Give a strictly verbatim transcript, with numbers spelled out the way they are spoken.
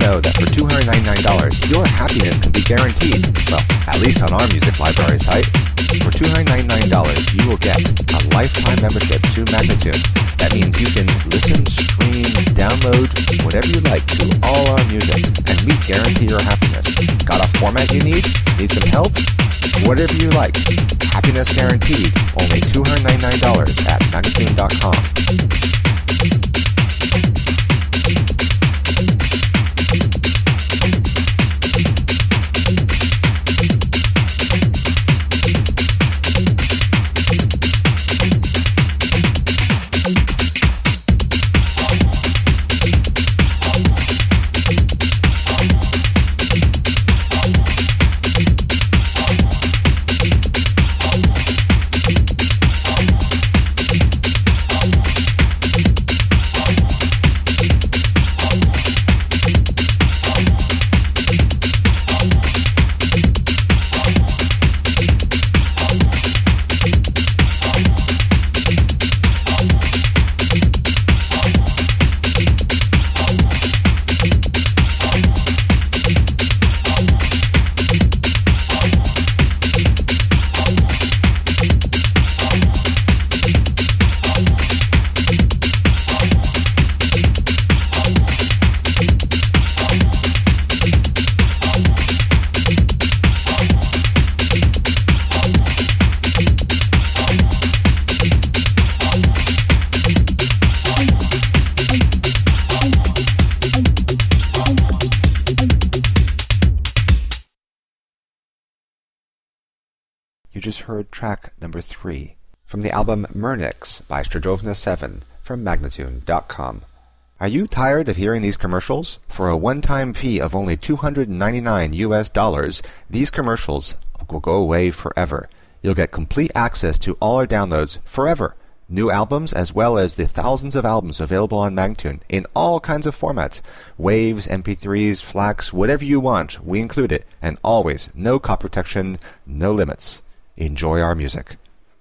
know that for two hundred ninety-nine dollars, your happiness can be guaranteed. Well, at least on our music library site. For two hundred ninety-nine dollars, you will get a lifetime membership to Magnatune. That means you can listen, stream, download, whatever you like to all our music, and we guarantee your happiness. Got a format you need? Need some help? Whatever you like. Happiness guaranteed. Only two hundred ninety-nine dollars at magnatune dot com. You just heard track number three from the album Murnix by Stradovna seven from magnatune dot com. Are you tired of hearing these commercials? For a one-time fee of only two hundred ninety-nine U S dollars, these commercials will go away forever. You'll get complete access to all our downloads forever. New albums as well as the thousands of albums available on Magnatune in all kinds of formats. Waves, M P threes, FLACs, whatever you want, we include it. And always, no copy protection, no limits. Enjoy our music.